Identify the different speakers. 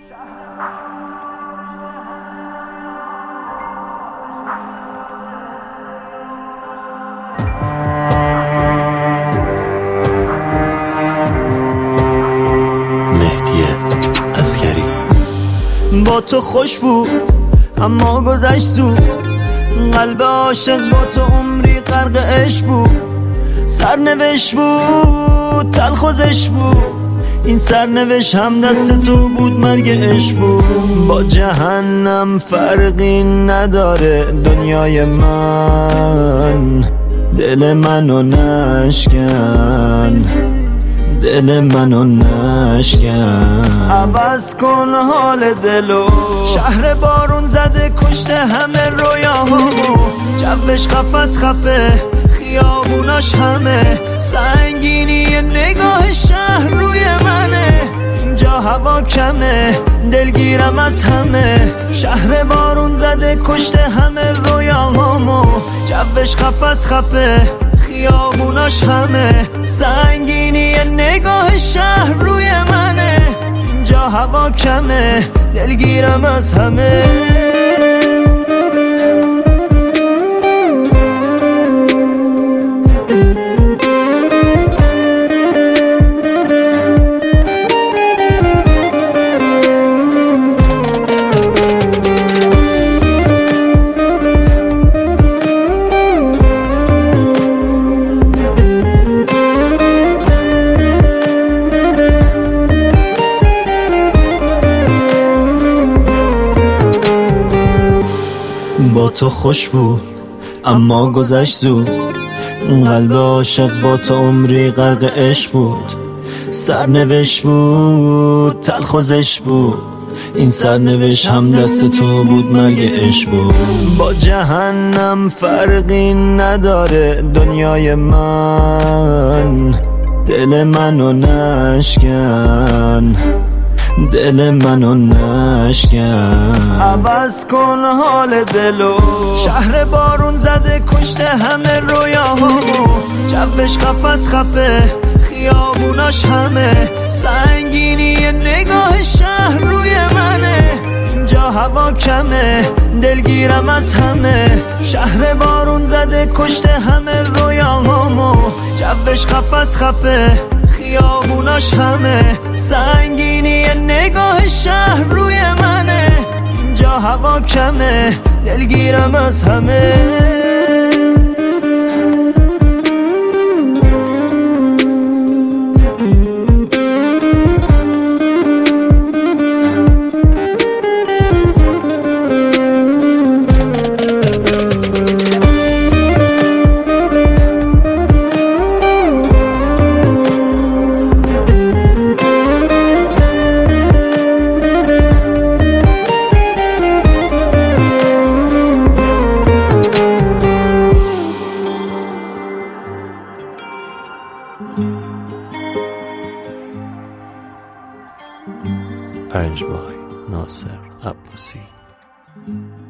Speaker 1: مهدی عسکری.
Speaker 2: با تو خوش بود اما گذشت زود، قلب عاشق با تو عمری غرق عشق بود. سرنوشت بود تلخوزش بود، این سرنوشت هم دست تو بود، مرگ عشق بود. با جهنم فرقی نداره دنیای من، دل منو نشکن، دل منو نشکن. عوض کن حال دلو، شهر بارون زده کشته همه رویاهامو. جوش قفس خفه خیابوناش همه، سنگینی نگاه شهر روی منه. اینجا هوا کمه دلگیرم از همه، شهر بارون زده کشته همه رویاهامو. جوش قفس خفه خیابوناش همه، سنگینی نگاه شهر روی منه. اینجا هوا کمه دلگیرم از همه. با تو خوش بود اما گذشت زود، قلب عاشق با تو عمری غرق عشق بود. سرنوشت بود تلخوزش بود، این سرنوشت هم دست تو بود، مرگ عشق بود. با جهنم فرقی نداره دنیای من، دل منو نشکن، دل منو نشکن. عوض کن حال دلو، شهر بارون زده کشته همه رویاهامو. جوش قفس خفه خیابوناش همه، سنگینی نگاه شهر روی منه. اینجا هوا کمه دلگیرم از همه، شهر بارون زده کشته همه رویاهامو. جوش قفس خفه خیابوناش همه، سنگینی نگاه شهر روی منه. اینجا هوا کمه دلگیرم از همه.
Speaker 1: پنج بای ناصر عباسی.